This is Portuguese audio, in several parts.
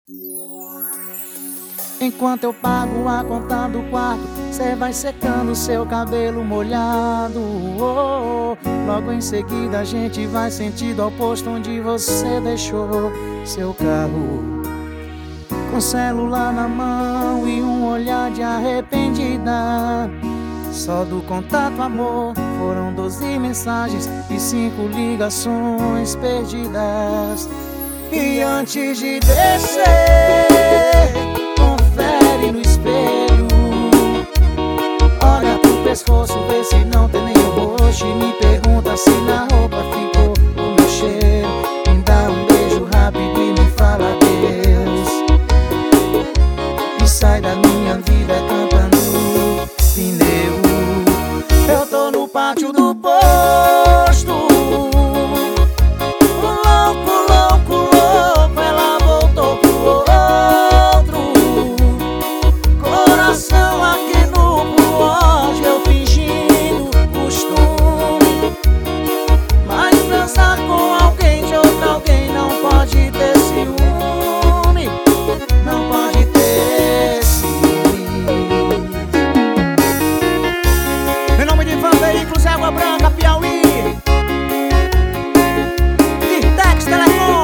Enquanto eu pago a conta do quarto, cê vai secando seu cabelo molhado. Logo em seguida a gente vai sentido ao posto onde você deixou seu carro. Com celular na mão e um olhar de arrependida. Só do contato, amor, foram 12 mensagens e 5 ligações perdidas. E antes de descer, confere no espelho. Olha pro pescoço, vê se não tem nenhum roxo. E me pergunta se na roupa ficou o meu cheiro. Me dá um beijo rápido e me fala adeus. E sai da minha vida cantando pneu. Eu tô no pátio do posto, louco, louco, louco. Ela voltou pro outro. Coração aqui no ódio, eu fingindo costume. Mas dançar com alguém de outro alguém não pode ter ciúme. Não pode ter ciúme. Em nome de Van Veículos, Água Branca, Piauí. Irtex Telecom.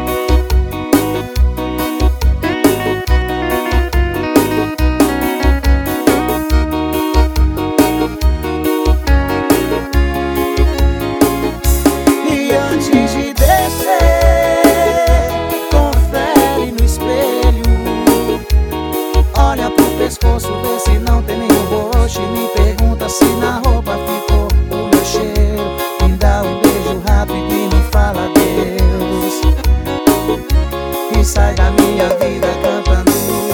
E antes de descer, confere no espelho. Olha pro pescoço, vê se não tem nenhum roxo. E me pergunta se na roupa ficou o meu cheiro. Me dá um beijo rápido e me fala adeus. E sai da minha vida cantando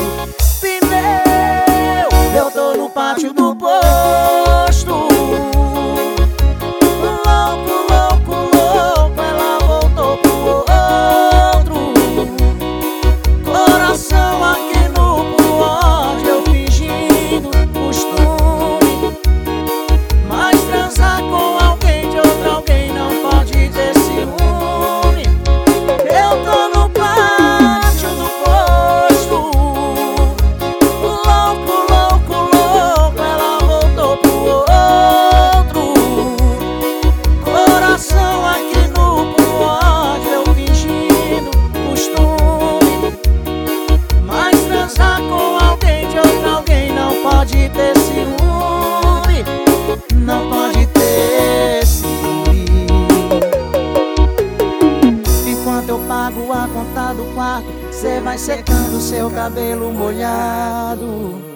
pneu. Eu tô no pátio do posto, louco, louco, louco. Ela voltou pro outro. Coração aqui no ódio, eu fingindo costume. Mas transar com alguém de outro alguém não pode ter ciúme. Eu tô no pátio do posto, louco, louco, louco. Ela voltou pro outro. Coração aqui no ódio, eu fingindo costume. Mas transar com alguém de outro alguém não pode ter ciúme. Não pode ter ciúme. Enquanto eu pago a conta do quarto, cê vai secando seu cabelo molhado.